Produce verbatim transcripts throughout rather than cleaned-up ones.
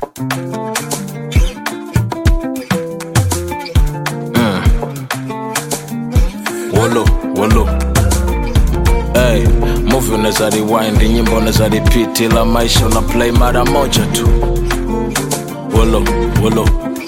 Mm. Wolo, wolo. Hey, movie unaweza rewind, nyimbo unaweza repeat, ila maisha una play mara moja tu. Wolo, wolo.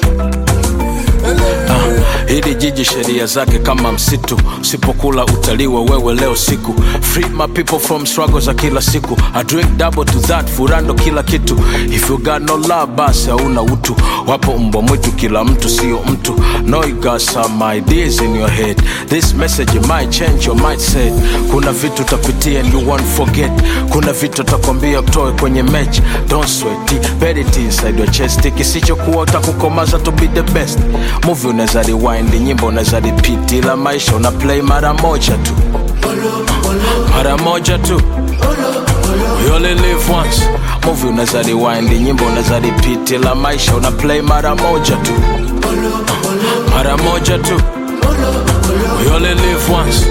Uh, hili jiji sheria zake kama msitu, usipokula utaliwa wewe leo siku. Free my people from struggles za kila siku. I drink double to that, furando kila kitu. If you got no love basi hauna utu. Wapo mbwa mwitu kila mtu sio mtu. No, you got some ideas in your head. This message might change your mindset. Kuna vitu utapitia and you won't forget. Kuna vitu utakwambia kutoe kwenye match. Don't sweat it, bet it inside your chest. Kisichokuwa utakukomaza to be the best. Movie unaweza rewind, nyimbo unaweza repeat, ila maisha una play mara moja tu. Mara moja tu. We only live once. Movie unaweza rewind, nyimbo unaweza repeat, ila maisha una play mara moja tu. Mara moja tu. We only live once.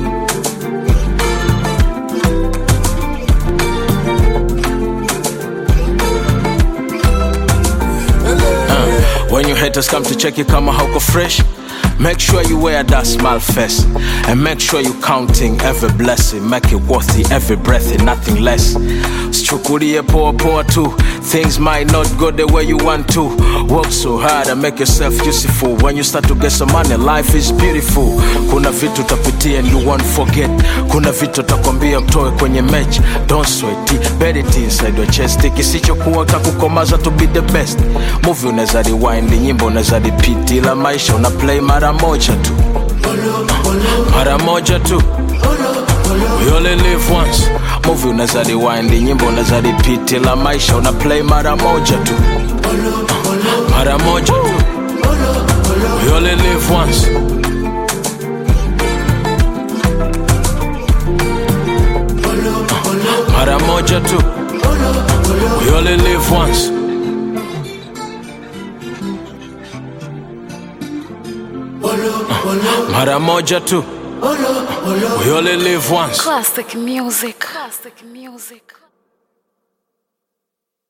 When your haters come to check you kama hauko fresh, make sure you wear that smile face. And make sure you counting every blessing. Make it worthy every breath and nothing less. Sichukulie poa poa tu. Things might not go the way you want to. Work so hard and make yourself useful. When you start to get some money, life is beautiful. Kuna vitu utapitia and you won't forget. Kuna vitu utakwambia kutoe kwenye match. Don't sweat it, bet it inside your chest. Kisichokuwa utakukomaza to be the best. Movie unaweza rewind, nyimbo unaweza repeat, ila maisha una play mara moja tu. Mara moja tu. We only live once. Movie unaweza rewind, nyimbo unaweza repeat, ila maisha una play mara moja tu. Mara moja tu. We only live once. Mara moja tu. We only live once. Mara moja tu. We only live once. Classic music. Classic music.